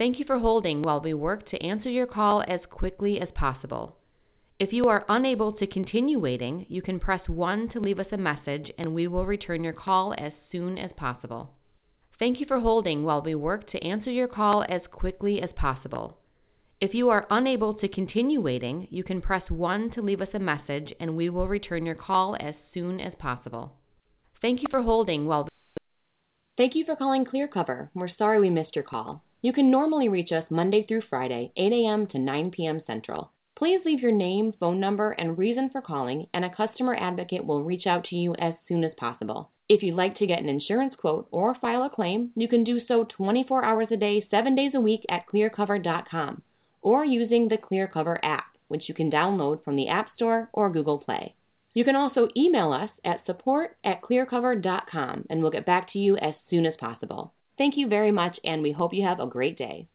Thank you for holding while we work to answer your call as quickly as possible. If you are unable to continue waiting, you can press 1 to leave us a message and we will return your call as soon as possible. Thank you for holding while we work to answer your call as quickly as possible. If you are unable to continue waiting, you can press 1 to leave us a message and we will return your call as soon as possible. Thank you for holding while Thank you for calling ClearCover. We're sorry we missed your call. You can normally reach us Monday through Friday, 8 a.m. to 9 p.m. Central. Please leave your name, phone number, and reason for calling, and a customer advocate will reach out to you as soon as possible. If you'd like to get an insurance quote or file a claim, you can do so 24 hours a day, 7 days a week at clearcover.com or using the ClearCover app, which you can download from the App Store or Google Play. You can also email us at support@clearcover.com and we'll get back to you as soon as possible. Thank you very much, and we hope you have a great day.